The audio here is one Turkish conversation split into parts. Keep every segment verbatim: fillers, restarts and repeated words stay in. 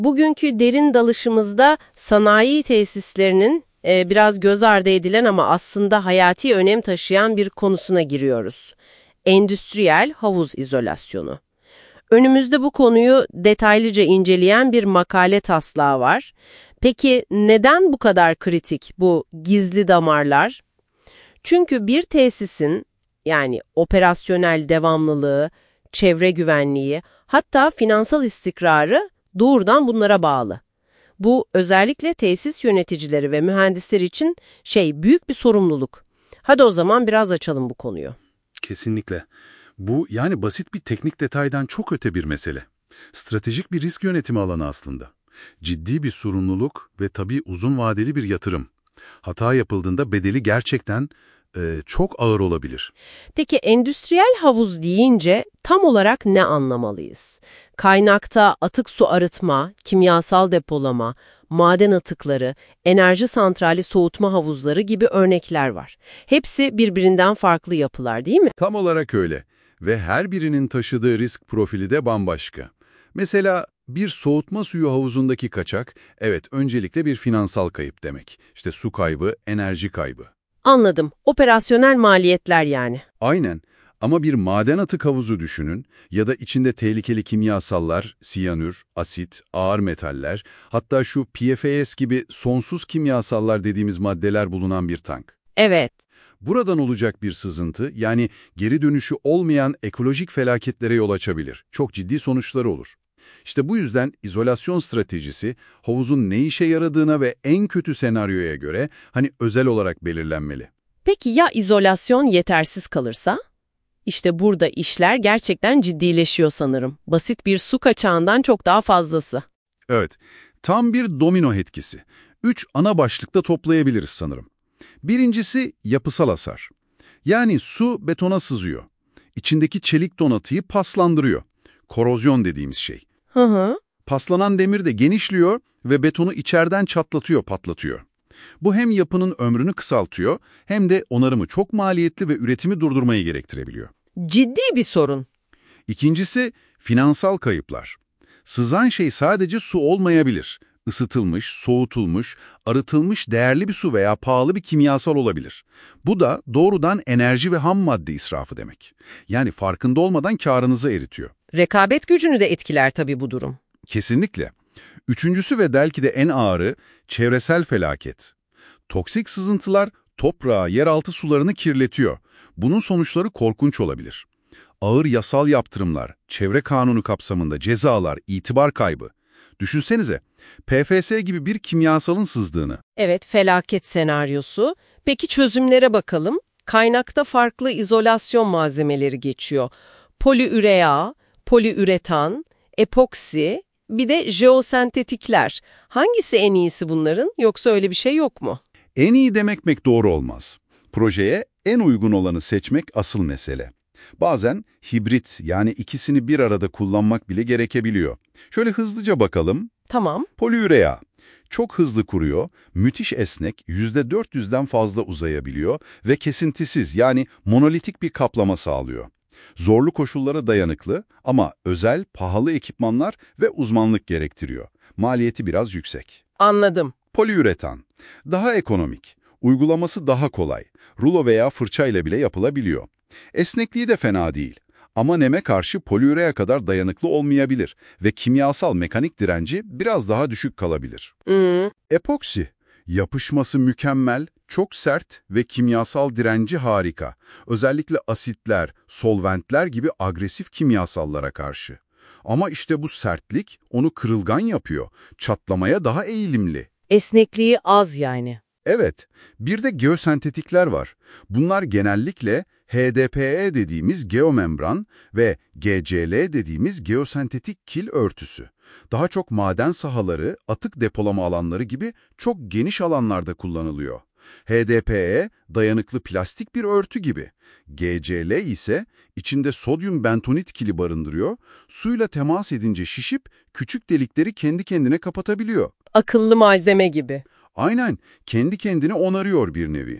Bugünkü derin dalışımızda sanayi tesislerinin e, biraz göz ardı edilen ama aslında hayati önem taşıyan bir konusuna giriyoruz. Endüstriyel havuz izolasyonu. Önümüzde bu konuyu detaylıca inceleyen bir makale taslağı var. Peki neden bu kadar kritik bu gizli damarlar? Çünkü bir tesisin yani operasyonel devamlılığı, çevre güvenliği, hatta finansal istikrarı doğrudan bunlara bağlı. Bu özellikle tesis yöneticileri ve mühendisler için şey büyük bir sorumluluk. Hadi o zaman biraz açalım bu konuyu. Kesinlikle. Bu yani basit bir teknik detaydan çok öte bir mesele. Stratejik bir risk yönetimi alanı aslında. Ciddi bir sorumluluk ve tabii uzun vadeli bir yatırım. Hata yapıldığında bedeli gerçekten e, çok ağır olabilir. Peki endüstriyel havuz deyince tam olarak ne anlamalıyız? Kaynakta atık su arıtma, kimyasal depolama, maden atıkları, enerji santrali soğutma havuzları gibi örnekler var. Hepsi birbirinden farklı yapılar değil mi? Tam olarak öyle ve her birinin taşıdığı risk profili de bambaşka. Mesela bir soğutma suyu havuzundaki kaçak, evet öncelikle bir finansal kayıp demek. İşte su kaybı, enerji kaybı. Anladım. Operasyonel maliyetler yani. Aynen. Ama bir maden atık havuzu düşünün ya da içinde tehlikeli kimyasallar, siyanür, asit, ağır metaller, hatta şu P F A S gibi sonsuz kimyasallar dediğimiz maddeler bulunan bir tank. Evet. Buradan olacak bir sızıntı, yani geri dönüşü olmayan ekolojik felaketlere yol açabilir. Çok ciddi sonuçları olur. İşte bu yüzden izolasyon stratejisi, havuzun ne işe yaradığına ve en kötü senaryoya göre hani özel olarak belirlenmeli. Peki ya izolasyon yetersiz kalırsa? İşte burada işler gerçekten ciddileşiyor sanırım. Basit bir su kaçağından çok daha fazlası. Evet, tam bir domino etkisi. Üç ana başlıkta toplayabiliriz sanırım. Birincisi yapısal hasar. Yani su betona sızıyor. İçindeki çelik donatıyı paslandırıyor. Korozyon dediğimiz şey. Hı hı. Paslanan demir de genişliyor ve betonu içeriden çatlatıyor, patlatıyor. Bu hem yapının ömrünü kısaltıyor hem de onarımı çok maliyetli ve üretimi durdurmayı gerektirebiliyor. Ciddi bir sorun. İkincisi finansal kayıplar. Sızan şey sadece su olmayabilir. Isıtılmış, soğutulmuş, arıtılmış değerli bir su veya pahalı bir kimyasal olabilir. Bu da doğrudan enerji ve ham madde israfı demek. Yani farkında olmadan kârınızı eritiyor. Rekabet gücünü de etkiler tabii bu durum. Kesinlikle. Üçüncüsü ve belki de en ağırı çevresel felaket. Toksik sızıntılar toprağı, yeraltı sularını kirletiyor. Bunun sonuçları korkunç olabilir. Ağır yasal yaptırımlar, çevre kanunu kapsamında cezalar, itibar kaybı. Düşünsenize, P F S gibi bir kimyasalın sızdığını. Evet, felaket senaryosu. Peki çözümlere bakalım. Kaynakta farklı izolasyon malzemeleri geçiyor. Poliürea, poliüretan, epoksi, bir de jeosentetikler. Hangisi en iyisi bunların, yoksa öyle bir şey yok mu? En iyi demek pek doğru olmaz. Projeye en uygun olanı seçmek asıl mesele. Bazen hibrit, yani ikisini bir arada kullanmak bile gerekebiliyor. Şöyle hızlıca bakalım. Tamam. Poliürea. Çok hızlı kuruyor, müthiş esnek, yüzde dört yüzden fazla uzayabiliyor ve kesintisiz, yani monolitik bir kaplama sağlıyor. Zorlu koşullara dayanıklı ama özel, pahalı ekipmanlar ve uzmanlık gerektiriyor. Maliyeti biraz yüksek. Anladım. Poliüretan. Daha ekonomik. Uygulaması daha kolay. Rulo veya fırçayla bile yapılabiliyor. Esnekliği de fena değil. Ama neme karşı poliürea kadar dayanıklı olmayabilir ve kimyasal mekanik direnci biraz daha düşük kalabilir. Hmm. Epoksi. Yapışması mükemmel, çok sert ve kimyasal direnci harika. Özellikle asitler, solventler gibi agresif kimyasallara karşı. Ama işte bu sertlik onu kırılgan yapıyor, çatlamaya daha eğilimli. Esnekliği az yani. Evet, bir de geosentetikler var. Bunlar genellikle H D P E dediğimiz geomembran ve G C L dediğimiz geosentetik kil örtüsü. Daha çok maden sahaları, atık depolama alanları gibi çok geniş alanlarda kullanılıyor. H D P E dayanıklı plastik bir örtü gibi. G C L ise içinde sodyum bentonit kili barındırıyor, suyla temas edince şişip küçük delikleri kendi kendine kapatabiliyor. Akıllı malzeme gibi. Aynen, kendi kendine onarıyor bir nevi.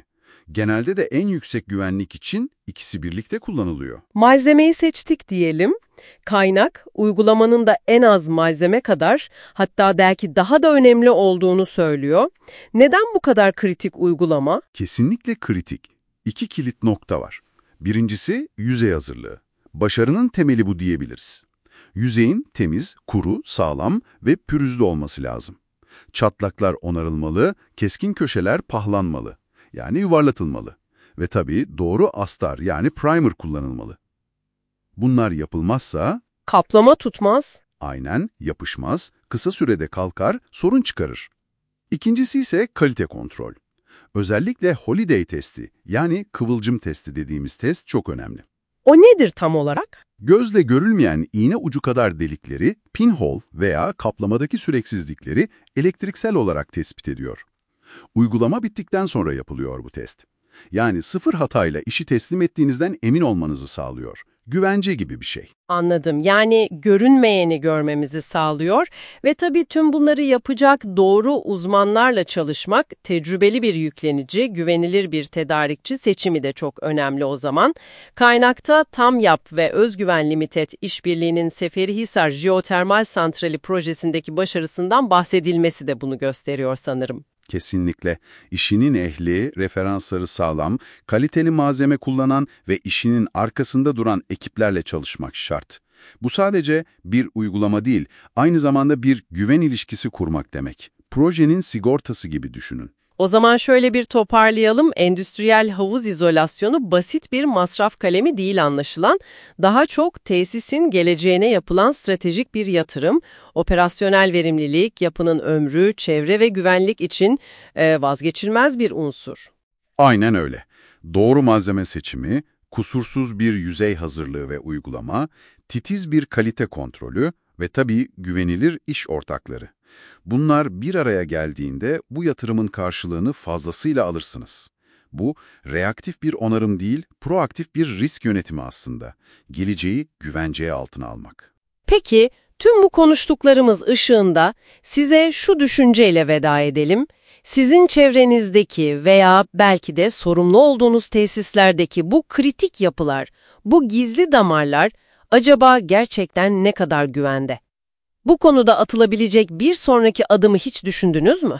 Genelde de en yüksek güvenlik için ikisi birlikte kullanılıyor. Malzemeyi seçtik diyelim. Kaynak, uygulamanın da en az malzeme kadar, hatta belki daha da önemli olduğunu söylüyor. Neden bu kadar kritik uygulama? Kesinlikle kritik. İki kilit nokta var. Birincisi yüzey hazırlığı. Başarının temeli bu diyebiliriz. Yüzeyin temiz, kuru, sağlam ve pürüzlü olması lazım. Çatlaklar onarılmalı, keskin köşeler pahlanmalı. Yani yuvarlatılmalı. Ve tabii doğru astar yani primer kullanılmalı. Bunlar yapılmazsa Kaplama tutmaz. aynen yapışmaz, kısa sürede kalkar, sorun çıkarır. İkincisi ise kalite kontrol. Özellikle holiday testi yani kıvılcım testi dediğimiz test çok önemli. O nedir tam olarak? Gözle görülmeyen iğne ucu kadar delikleri, pinhole veya kaplamadaki süreksizlikleri elektriksel olarak tespit ediyor. Uygulama bittikten sonra yapılıyor bu test. Yani sıfır hatayla işi teslim ettiğinizden emin olmanızı sağlıyor. Güvence gibi bir şey. Anladım. Yani görünmeyeni görmemizi sağlıyor ve tabii tüm bunları yapacak doğru uzmanlarla çalışmak, tecrübeli bir yüklenici, güvenilir bir tedarikçi seçimi de çok önemli o zaman. Kaynakta TAMYAP ve Özgüven Limited işbirliğinin Seferihisar Jeotermal Santrali projesindeki başarısından bahsedilmesi de bunu gösteriyor sanırım. Kesinlikle. İşinin ehli, referansları sağlam, kaliteli malzeme kullanan ve işinin arkasında duran ekiplerle çalışmak şart. Bu sadece bir uygulama değil, aynı zamanda bir güven ilişkisi kurmak demek. Projenin sigortası gibi düşünün. O zaman şöyle bir toparlayalım. Endüstriyel havuz izolasyonu basit bir masraf kalemi değil anlaşılan. Daha çok tesisin geleceğine yapılan stratejik bir yatırım. Operasyonel verimlilik, yapının ömrü, çevre ve güvenlik için e, vazgeçilmez bir unsur. Aynen öyle. Doğru malzeme seçimi, kusursuz bir yüzey hazırlığı ve uygulama, titiz bir kalite kontrolü ve tabii güvenilir iş ortakları. Bunlar bir araya geldiğinde bu yatırımın karşılığını fazlasıyla alırsınız. Bu, reaktif bir onarım değil, proaktif bir risk yönetimi aslında. Geleceği güvenceye altına almak. Peki, tüm bu konuştuklarımız ışığında size şu düşünceyle veda edelim. Sizin çevrenizdeki veya belki de sorumlu olduğunuz tesislerdeki bu kritik yapılar, bu gizli damarlar acaba gerçekten ne kadar güvende? Bu konuda atılabilecek bir sonraki adımı hiç düşündünüz mü?